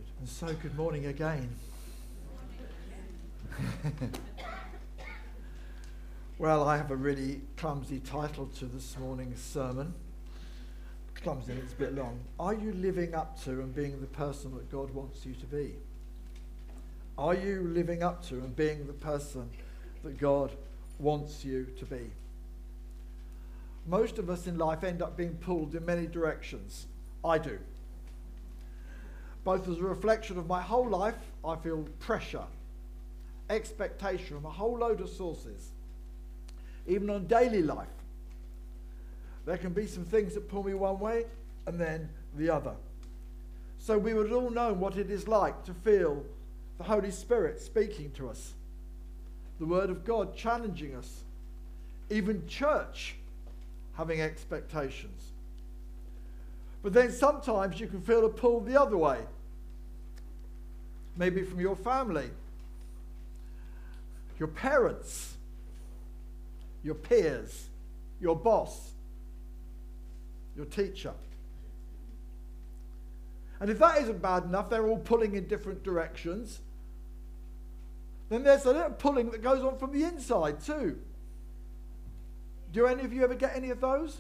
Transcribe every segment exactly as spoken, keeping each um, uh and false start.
And so, good morning again. Well, I have a really clumsy title to this morning's sermon. Clumsy, it's a bit long. Are you living up to and being the person that God wants you to be? Are you living up to and being the person that God wants you to be? Most of us in life end up being pulled in many directions. I do. Both as a reflection of my whole life, I feel pressure, expectation from a whole load of sources. Even on daily life, there can be some things that pull me one way and then the other. So we would all know what it is like to feel the Holy Spirit speaking to us, the Word of God challenging us, even church having expectations. But then sometimes you can feel a pull the other way. Maybe from your family, your parents, your peers, your boss, your teacher. And if that isn't bad enough, they're all pulling in different directions, then there's a little pulling that goes on from the inside too. Do any of you ever get any of those?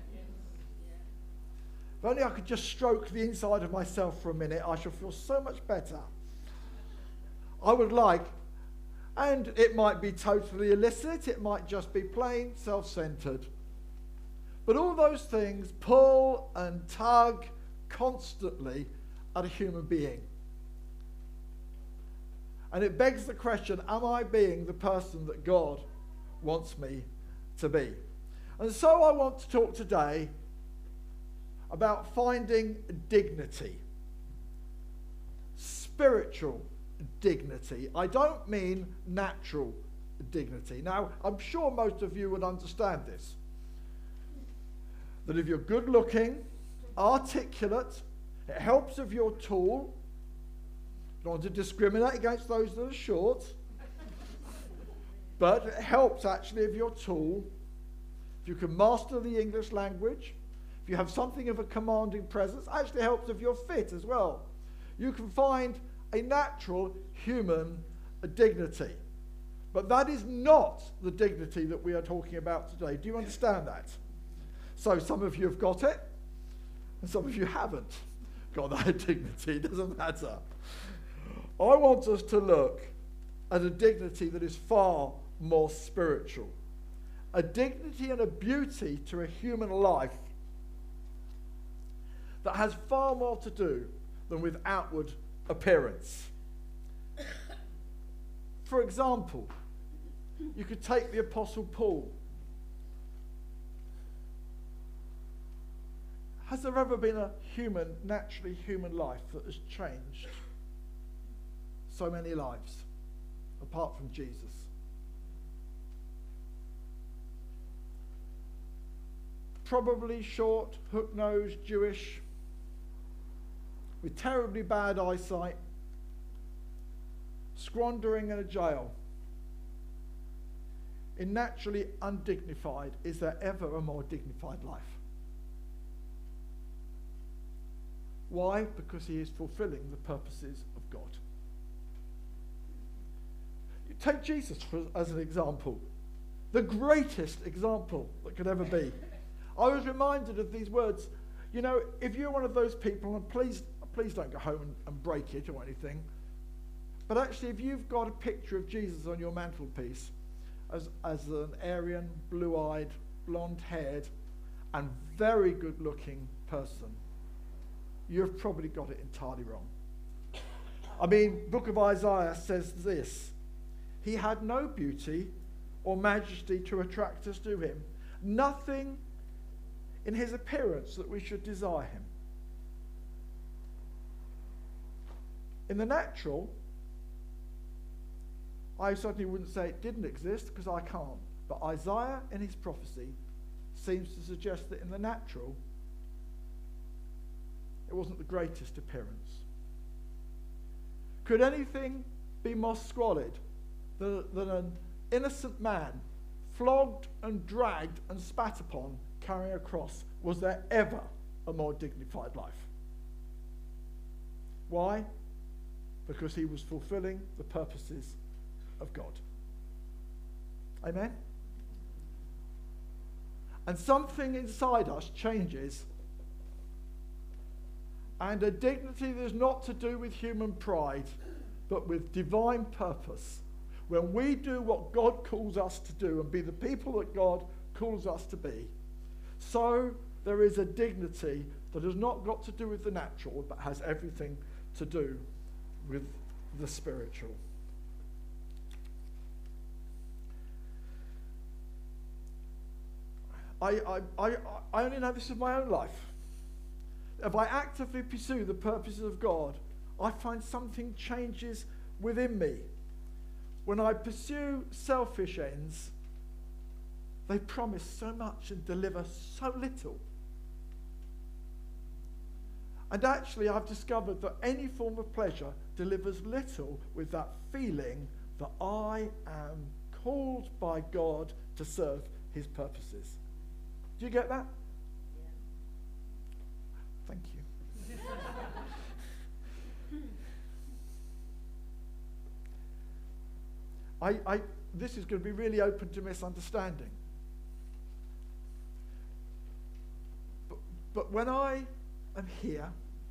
If only I could just stroke the inside of myself for a minute, I shall feel so much better. I would like, and it might be totally illicit, it might just be plain self-centered. But all those things pull and tug constantly at a human being. And it begs the question, am I being the person that God wants me to be? And so I want to talk today about finding dignity, spiritual dignity. I don't mean natural dignity. Now, I'm sure most of you would understand this. That if you're good looking, articulate, it helps if you're tall. Don't want to discriminate against those that are short. But it helps actually if you're tall, if you can master the English language, if you have something of a commanding presence, actually helps if you're fit as well. You can find a natural human dignity. But that is not the dignity that we are talking about today. Do you understand that? So some of you have got it, and some of you haven't got that dignity. It doesn't matter. I want us to look at a dignity that is far more spiritual. A dignity and a beauty to a human life that has far more to do than with outward appearance. For example, you could take the Apostle Paul. Has there ever been a human, naturally human life that has changed so many lives, apart from Jesus? Probably short, hook-nosed, Jewish, with terribly bad eyesight, squandering in a jail, in naturally undignified. Is there ever a more dignified life? Why? Because he is fulfilling the purposes of God. You take Jesus for, as an example, the greatest example that could ever be. I was reminded of these words. You know, if you're one of those people, and please, please don't go home and, and break it or anything, but actually if you've got a picture of Jesus on your mantelpiece as, as an Aryan, blue-eyed, blonde-haired, and very good-looking person, you've probably got it entirely wrong. I mean, Book of Isaiah says this: he had no beauty or majesty to attract us to him, nothing in his appearance that we should desire him. In the natural, I certainly wouldn't say it didn't exist, because I can't. But Isaiah in his prophecy seems to suggest that in the natural, it wasn't the greatest appearance. Could anything be more squalid than, than an innocent man flogged and dragged and spat upon carrying a cross? Was there ever a more dignified life? Why? because he was fulfilling the purposes of God. Amen? And something inside us changes, and a dignity that is not to do with human pride, but with divine purpose. When we do what God calls us to do and be the people that God calls us to be, so there is a dignity that has not got to do with the natural, but has everything to do with the spiritual. I, I, I, I only know this in my own life. If I actively pursue the purposes of God, I find something changes within me. When I pursue selfish ends, they promise so much and deliver so little. And actually, I've discovered that any form of pleasure delivers little with that feeling that I am called by God to serve his purposes. Do you get that? Yeah. Thank you. I, I, this is going to be really open to misunderstanding. But, but when I am here,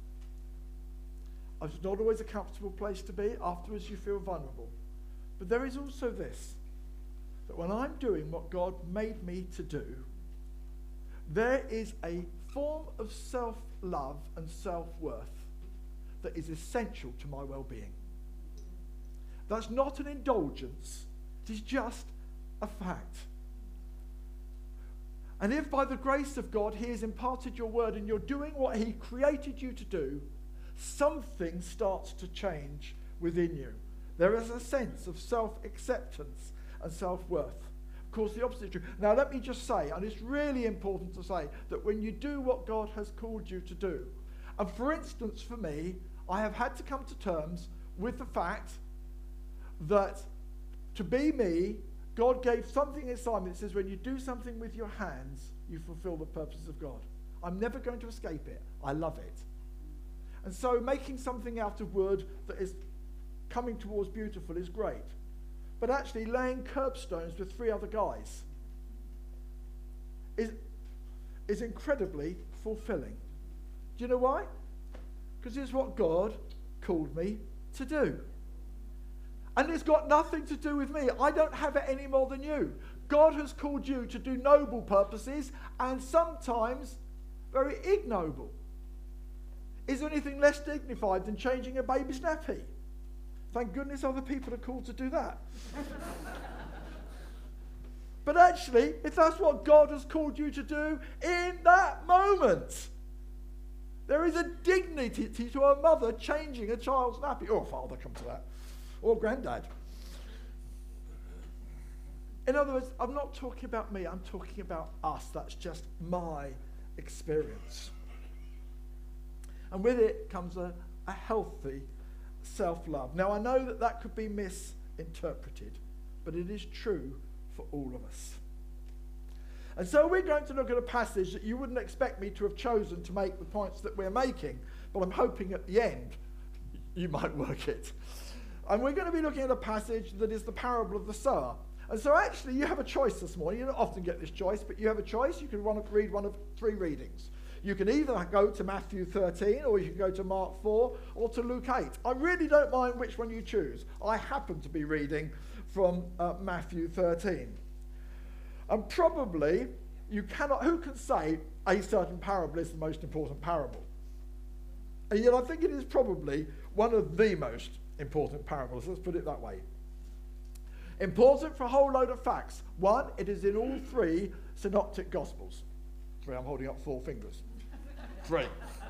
it's not always a comfortable place to be. Afterwards, you feel vulnerable. But there is also this, that when I'm doing what God made me to do, there is a form of self-love and self-worth that is essential to my well-being. That's not an indulgence. It is just a fact. And if by the grace of God he has imparted your word and you're doing what he created you to do, something starts to change within you. There is a sense of self-acceptance and self-worth. Of course, the opposite is true. Now, let me just say, and it's really important to say, that when you do what God has called you to do, and for instance, for me, I have had to come to terms with the fact that to be me, God gave something inside me that says when you do something with your hands, you fulfill the purposes of God. I'm never going to escape it. I love it. And so making something out of wood that is coming towards beautiful is great. But actually laying curbstones with three other guys is, is incredibly fulfilling. Do you know why? Because it's what God called me to do. And it's got nothing to do with me. I don't have it any more than you. God has called you to do noble purposes and sometimes very ignoble. Is there anything less dignified than changing a baby's nappy? Thank goodness other people are called to do that. But actually, if that's what God has called you to do in that moment, there is a dignity to a mother changing a child's nappy. Or a father, come to that. Or granddad. In other words, I'm not talking about me, I'm talking about us. That's just my experience. And with it comes a, a healthy self-love. Now, I know that that could be misinterpreted, but it is true for all of us. And so we're going to look at a passage that you wouldn't expect me to have chosen to make the points that we're making, but I'm hoping at the end you might work it. And we're going to be looking at a passage that is the parable of the sower. And so actually you have a choice this morning. You don't often get this choice, but you have a choice. You can read one of three readings. You can either go to Matthew thirteen, or you can go to Mark four, or to Luke eight. I really don't mind which one you choose. I happen to be reading from uh, Matthew thirteen. And probably you cannot, who can say a certain parable is the most important parable? And yet I think it is probably one of the most important parables. Let's put it that way. Important for a whole load of facts. One, it is in all three synoptic gospels. Three, I'm holding up four fingers. Three.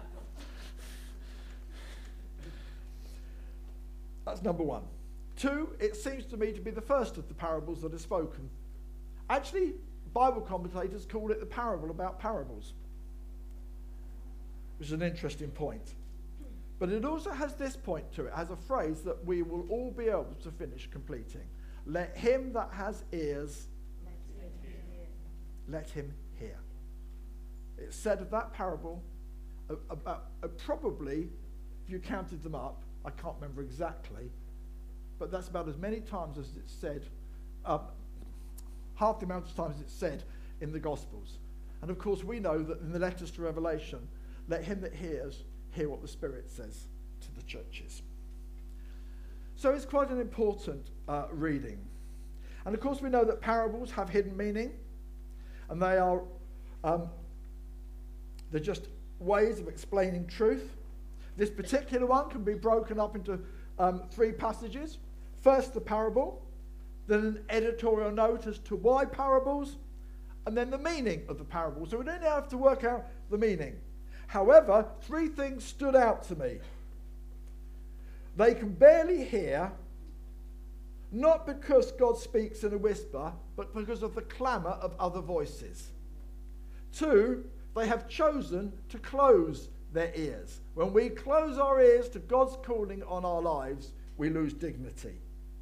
That's number one. Two, it seems to me to be the first of the parables that are spoken. Actually, Bible commentators call it the parable about parables, which is an interesting point. But it also has this point to it, has a phrase that we will all be able to finish completing. Let him that has ears, let him hear. Let him hear. It's said of that parable, uh, about uh, probably, if you counted them up, I can't remember exactly, but that's about as many times as it's said, um, half the amount of times it's said in the Gospels. And of course we know that in the letters to Revelation, let him that hears hear what the Spirit says to the churches. So it's quite an important uh, reading. And of course we know that parables have hidden meaning, and they are um, they're just ways of explaining truth. This particular one can be broken up into um, three passages. First the parable, then an editorial note as to why parables, and then the meaning of the parable. So we don't have to work out the meaning. However, three things stood out to me. They can barely hear, not because God speaks in a whisper, but because of the clamour of other voices. Two, they have chosen to close their ears. When we close our ears to God's calling on our lives, we lose dignity.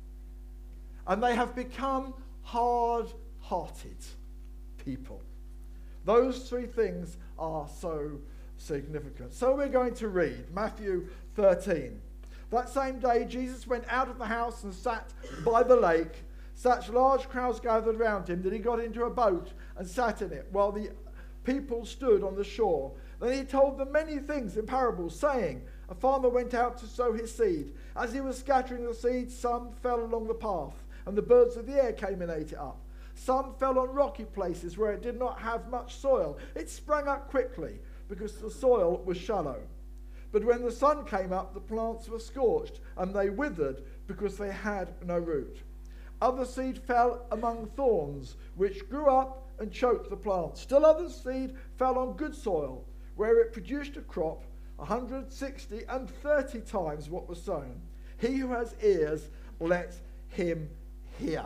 And they have become hard-hearted people. Those three things are so significant. So we're going to read Matthew thirteen. That same day Jesus went out of the house and sat by the lake. Such large crowds gathered around him that he got into a boat and sat in it, while the people stood on the shore. Then he told them many things in parables, saying, a farmer went out to sow his seed. As he was scattering the seed, some fell along the path, and the birds of the air came and ate it up. Some fell on rocky places where it did not have much soil. It sprang up quickly, because the soil was shallow. But when the sun came up, the plants were scorched, and they withered, because they had no root. Other seed fell among thorns, which grew up and choked the plant. Still other seed fell on good soil, where it produced a crop, a hundred, sixty, and thirty times what was sown. He who has ears, let him hear.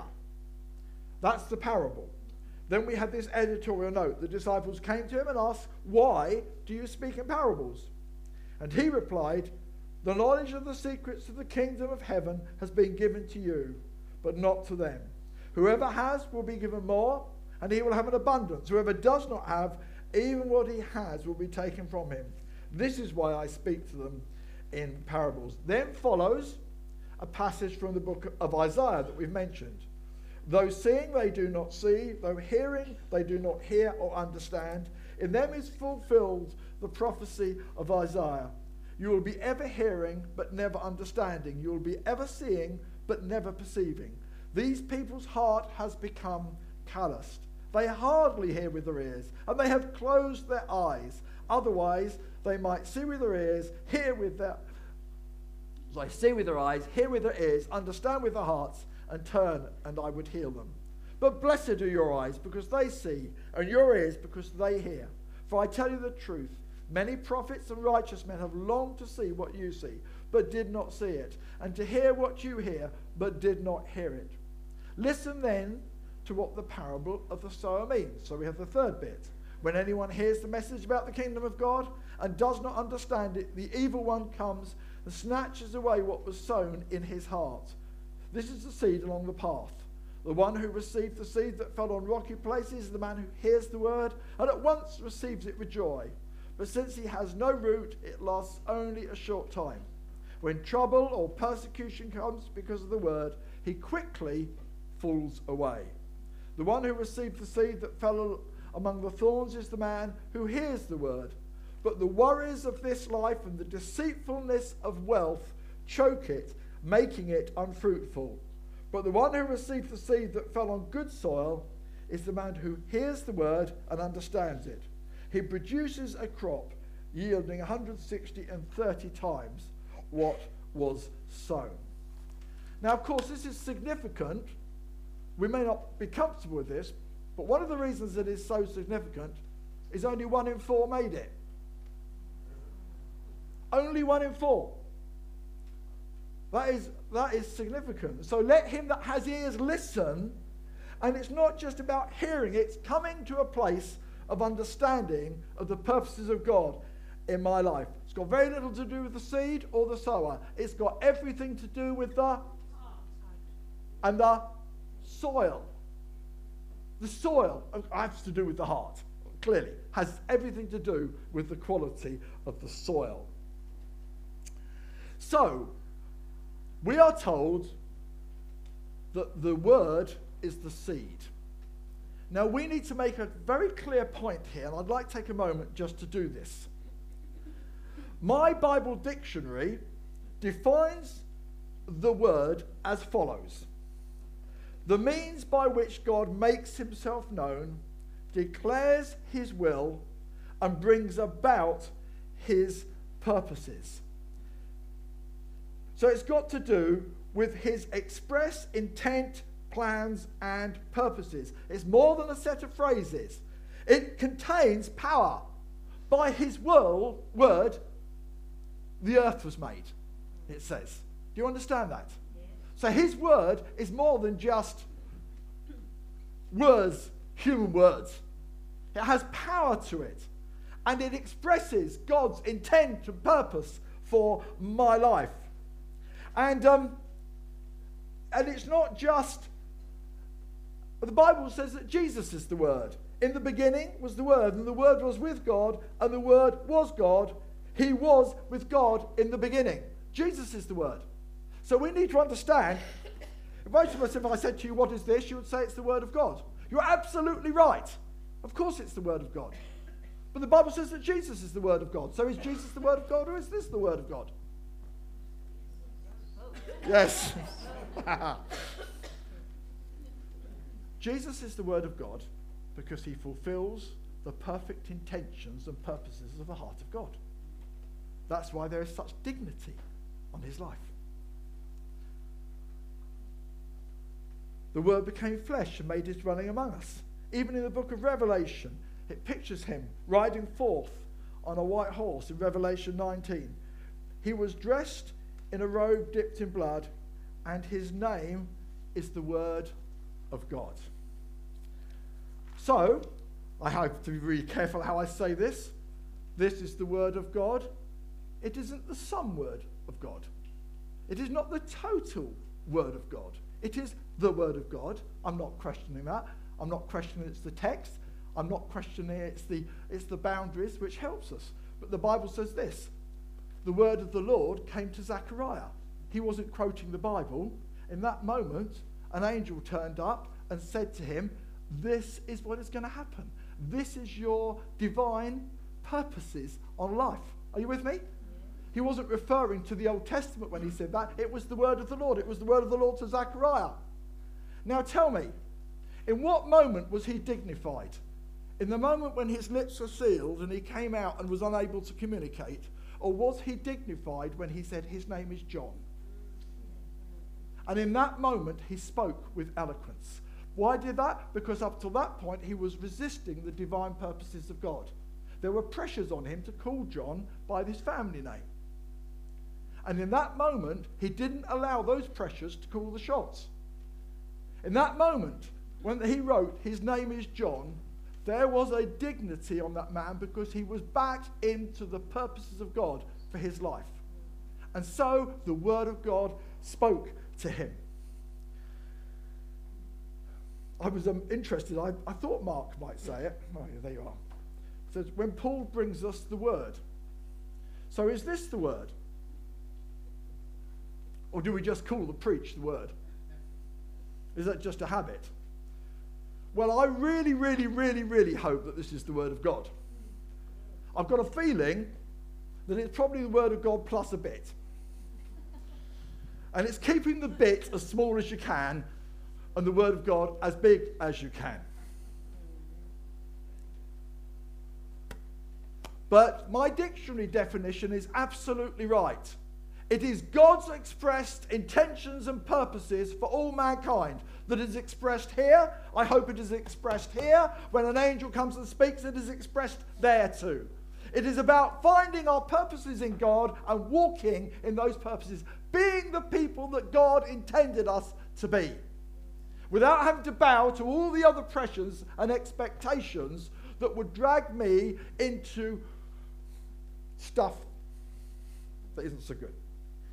That's the parable. Then we had this editorial note. The disciples came to him and asked, why do you speak in parables? And he replied, the knowledge of the secrets of the kingdom of heaven has been given to you, but not to them. Whoever has will be given more, and he will have an abundance. Whoever does not have, even what he has will be taken from him. This is why I speak to them in parables. Then follows a passage from the book of Isaiah that we've mentioned. Though seeing they do not see, though hearing they do not hear or understand, in them is fulfilled the prophecy of Isaiah. You will be ever hearing, but never understanding. You will be ever seeing, but never perceiving. These people's heart has become calloused. They hardly hear with their ears, and they have closed their eyes. Otherwise, they might see with their ears, hear with their... They see with their eyes, hear with their ears, understand with their hearts, and turn, and I would heal them. But blessed are your eyes, because they see, and your ears, because they hear. For I tell you the truth, many prophets and righteous men have longed to see what you see, but did not see it, and to hear what you hear, but did not hear it. Listen then to what the parable of the sower means. So we have the third bit. When anyone hears the message about the kingdom of God and does not understand it, the evil one comes and snatches away what was sown in his heart. This is the seed along the path. The one who received the seed that fell on rocky places is the man who hears the word and at once receives it with joy. But since he has no root, it lasts only a short time. When trouble or persecution comes because of the word, he quickly falls away. The one who received the seed that fell among the thorns is the man who hears the word. But the worries of this life and the deceitfulness of wealth choke it, making it unfruitful. But the one who received the seed that fell on good soil is the man who hears the word and understands it. He produces a crop yielding one hundred sixty and thirty times what was sown. Now, of course, this is significant. We may not be comfortable with this, but one of the reasons it is so significant is only one in four made it. Only one in four. That is, that is significant. So let him that has ears listen, and it's not just about hearing, it's coming to a place of understanding of the purposes of God in my life. It's got very little to do with the seed or the sower. It's got everything to do with the and the soil. The soil has to do with the heart, clearly. Has everything to do with the quality of the soil. So, we are told that the word is the seed. Now, we need to make a very clear point here, and I'd like to take a moment just to do this. My Bible dictionary defines the word as follows: the means by which God makes himself known, declares his will, and brings about his purposes. So it's got to do with his express intent, plans, and purposes. It's more than a set of phrases. It contains power. By his will, word, the earth was made, it says. Do you understand that? Yeah. So his word is more than just words, human words. It has power to it. And it expresses God's intent and purpose for my life. And, um, and it's not just, the Bible says that Jesus is the Word. In the beginning was the Word, and the Word was with God, and the Word was God. He was with God in the beginning. Jesus is the Word. So we need to understand, most of us, if I said to you, what is this? You would say it's the Word of God. You're absolutely right. Of course it's the Word of God. But the Bible says that Jesus is the Word of God. So is Jesus the Word of God, or is this the Word of God? Yes. Jesus is the Word of God because he fulfills the perfect intentions and purposes of the heart of God. That's why there is such dignity on his life. The Word became flesh and made his dwelling among us. Even in the book of Revelation, it pictures him riding forth on a white horse in Revelation nineteen. He was dressed in a robe dipped in blood, and his name is the Word of God. So, I have to be really careful how I say this. This is the Word of God. It isn't the some word of God. It is not the total Word of God. It is the Word of God. I'm not questioning that. I'm not questioning it's the text. I'm not questioning it's the, it's the boundaries which helps us. But the Bible says this: the word of the Lord came to Zechariah. He wasn't quoting the Bible. In that moment, an angel turned up and said to him, this is what is going to happen. This is your divine purposes on life. Are you with me? He wasn't referring to the Old Testament when he said that. It was the word of the Lord. It was the word of the Lord to Zechariah. Now tell me, in what moment was he dignified? In the moment when his lips were sealed and he came out and was unable to communicate? Or was he dignified when he said his name is John? And in that moment he spoke with eloquence. Why did that? Because up to that point he was resisting the divine purposes of God. There were pressures on him to call John by his family name. And in that moment, he didn't allow those pressures to call the shots. In that moment, when he wrote, his name is John, there was a dignity on that man because he was back into the purposes of God for his life. And so the word of God spoke to him. I was um, interested, I, I thought Mark might say it. Oh, yeah, there you are. It says, when Paul brings us the word. So is this the word? Or do we just call the preach the word? Is that just a habit? Well, I really, really, really, really hope that this is the word of God. I've got a feeling that it's probably the word of God plus a bit. And it's keeping the bit as small as you can and the word of God as big as you can. But my dictionary definition is absolutely right. It is God's expressed intentions and purposes for all mankind that is expressed here. I hope it is expressed here. When an angel comes and speaks, it is expressed there too. It is about finding our purposes in God and walking in those purposes, being the people that God intended us to be, without having to bow to all the other pressures and expectations that would drag me into stuff that isn't so good.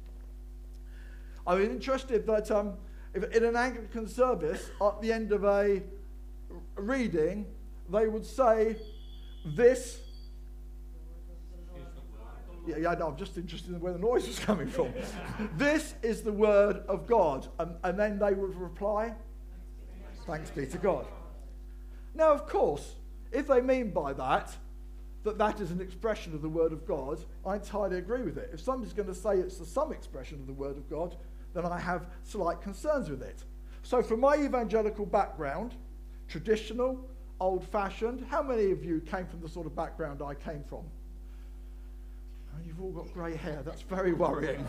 I'm interested that um, if in an Anglican service, at the end of a reading, they would say, this, Yeah, yeah, no, I'm just interested in where the noise was coming from. This is the word of God. And, and then they would reply, thanks be to God. Now, of course, if they mean by that, that that is an expression of the word of God, I entirely agree with it. If somebody's going to say it's some expression of the word of God, then I have slight concerns with it. So from my evangelical background, traditional, old-fashioned, how many of you came from the sort of background I came from? Oh, you've all got grey hair. That's very worrying.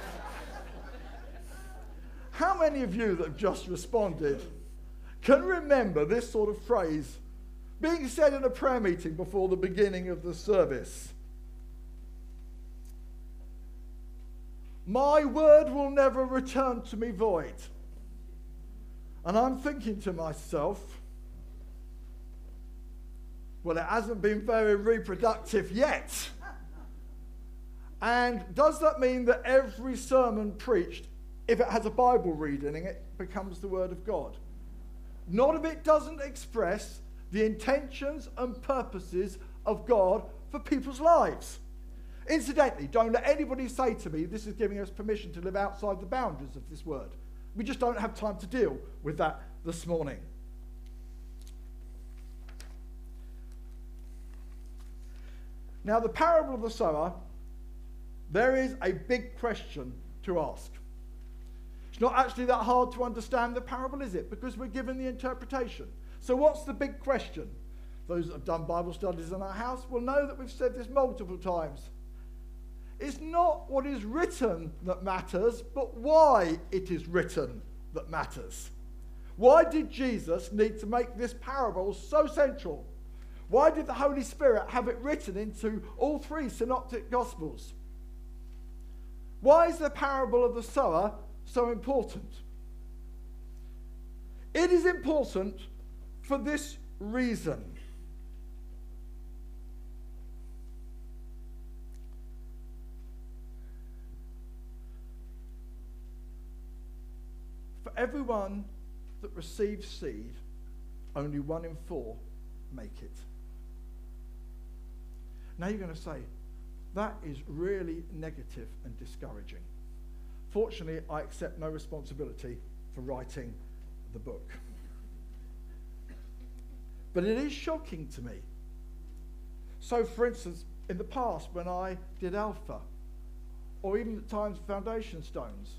How many of you that have just responded can remember this sort of phrase being said in a prayer meeting before the beginning of the service? My word will never return to me void. And I'm thinking to myself, well, it hasn't been very reproductive yet. And does that mean that every sermon preached, if it has a Bible reading in it, becomes the word of God? Not if it doesn't express the intentions and purposes of God for people's lives. Incidentally, don't let anybody say to me this is giving us permission to live outside the boundaries of this word. We just don't have time to deal with that this morning. Now, the parable of the sower, there is a big question to ask. It's not actually that hard to understand the parable, is it? Because we're given the interpretation. So what's the big question? Those that have done Bible studies in our house will know that we've said this multiple times. It's not what is written that matters, but why it is written that matters. Why did Jesus need to make this parable so central? Why did the Holy Spirit have it written into all three synoptic Gospels? Why is the parable of the sower so important? It is important for this reason. For everyone that receives seed, only one in four make it. Now you're going to say, that is really negative and discouraging. Fortunately, I accept no responsibility for writing the book. But it is shocking to me. So, for instance, in the past, when I did Alpha, or even at times Foundation Stones,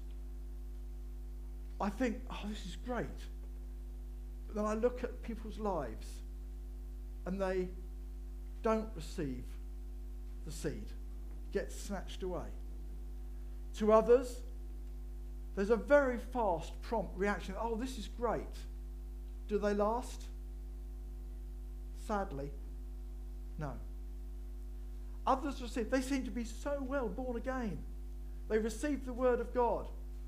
I think, oh, this is great. But then I look at people's lives, and they don't receive the seed, get snatched away. To others, there's a very fast, prompt reaction. Oh, this is great. Do they last? Sadly, no. Others receive, they seem to be so well born again. They receive the word of God.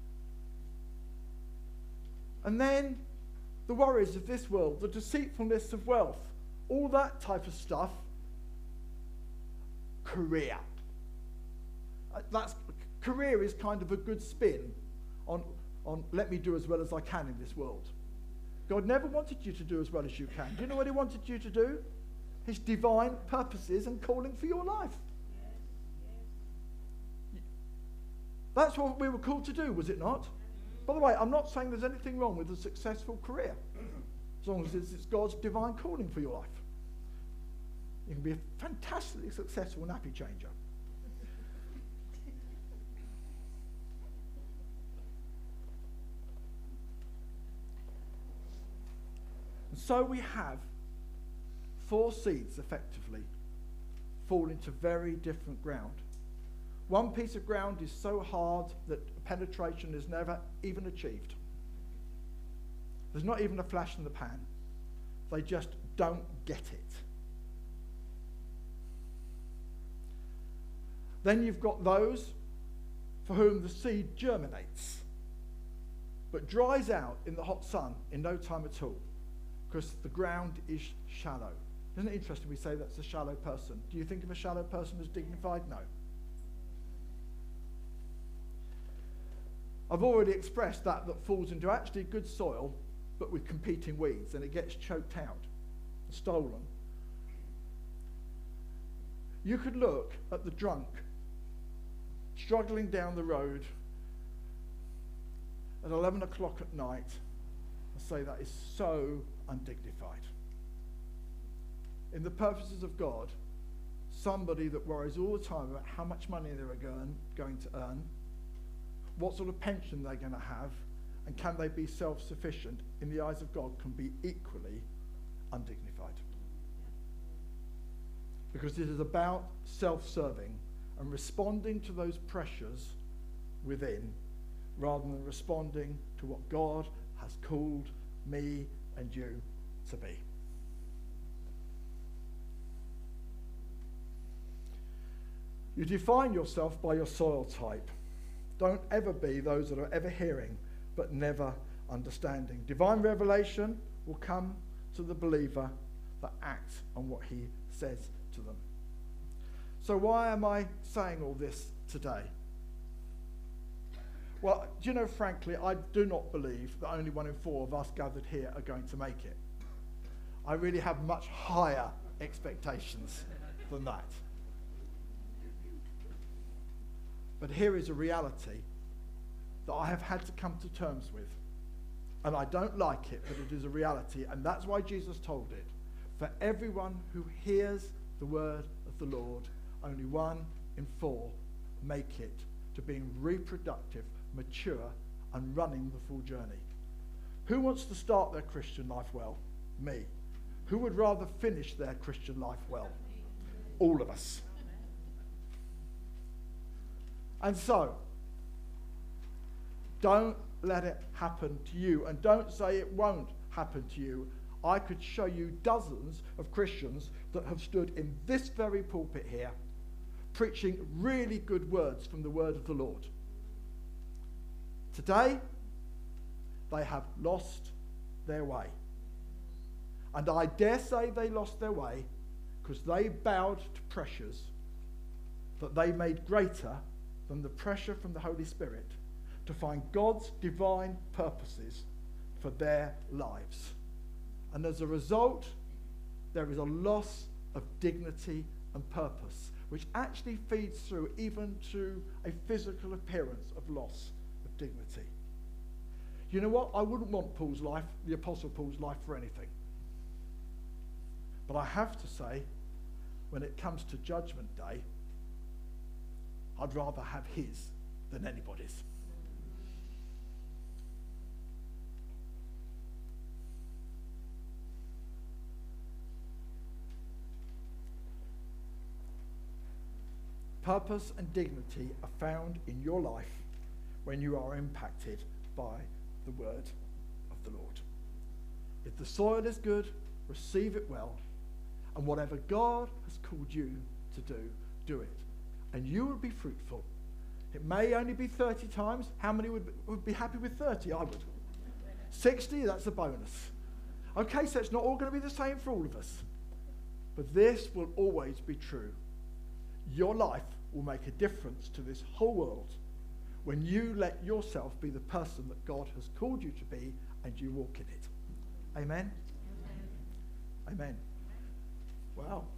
And then the worries of this world, the deceitfulness of wealth, all that type of stuff, career. That's, career is kind of a good spin on, on let me do as well as I can in this world. God never wanted you to do as well as you can. Do you know what he wanted you to do? His divine purposes and calling for your life. That's what we were called to do, was it not? By the way, I'm not saying there's anything wrong with a successful career, as long as it's, it's God's divine calling for your life. You can be a fantastically successful nappy changer. And so we have four seeds, effectively, fall into very different ground. One piece of ground is so hard that penetration is never even achieved. There's not even a flash in the pan. They just don't get it. Then you've got those for whom the seed germinates, but dries out in the hot sun in no time at all, because the ground is shallow. Isn't it interesting we say that's a shallow person? Do you think of a shallow person as dignified? No. I've already expressed that that falls into actually good soil, but with competing weeds, and it gets choked out, stolen. You could look at the drunk struggling down the road at eleven o'clock at night, I say that is so undignified. In the purposes of God, somebody that worries all the time about how much money they're going to earn, what sort of pension they're going to have, and can they be self-sufficient, in the eyes of God, can be equally undignified. Because it is about self-serving and responding to those pressures within, rather than responding to what God has called me and you to be. You define yourself by your soil type. Don't ever be those that are ever hearing but never understanding. Divine revelation will come to the believer that acts on what he says to them. So why am I saying all this today? Well, do you know, frankly, I do not believe that only one in four of us gathered here are going to make it. I really have much higher expectations than that. But here is a reality that I have had to come to terms with. And I don't like it, but it is a reality. And that's why Jesus told it. For everyone who hears the word of the Lord, only one in four make it to being reproductive, mature, and running the full journey. Who wants to start their Christian life well? Me. Who would rather finish their Christian life well? All of us. And so, don't let it happen to you. And don't say it won't happen to you. I could show you dozens of Christians that have stood in this very pulpit here, preaching really good words from the word of the Lord. Today, they have lost their way. And I dare say they lost their way because they bowed to pressures that they made greater than the pressure from the Holy Spirit to find God's divine purposes for their lives. And as a result, there is a loss of dignity and purpose, which actually feeds through even to a physical appearance of loss of dignity. You know what? I wouldn't want Paul's life, the Apostle Paul's life, for anything. But I have to say, when it comes to Judgment Day, I'd rather have his than anybody's. Purpose and dignity are found in your life when you are impacted by the word of the Lord. If the soil is good, receive it well, and whatever God has called you to do, do it. And you will be fruitful. It may only be thirty times. How many would, would be happy with thirty? I would. sixty, that's a bonus. Okay, so it's not all going to be the same for all of us. But this will always be true. Your life will make a difference to this whole world when you let yourself be the person that God has called you to be and you walk in it. Amen? Amen. Amen. Wow.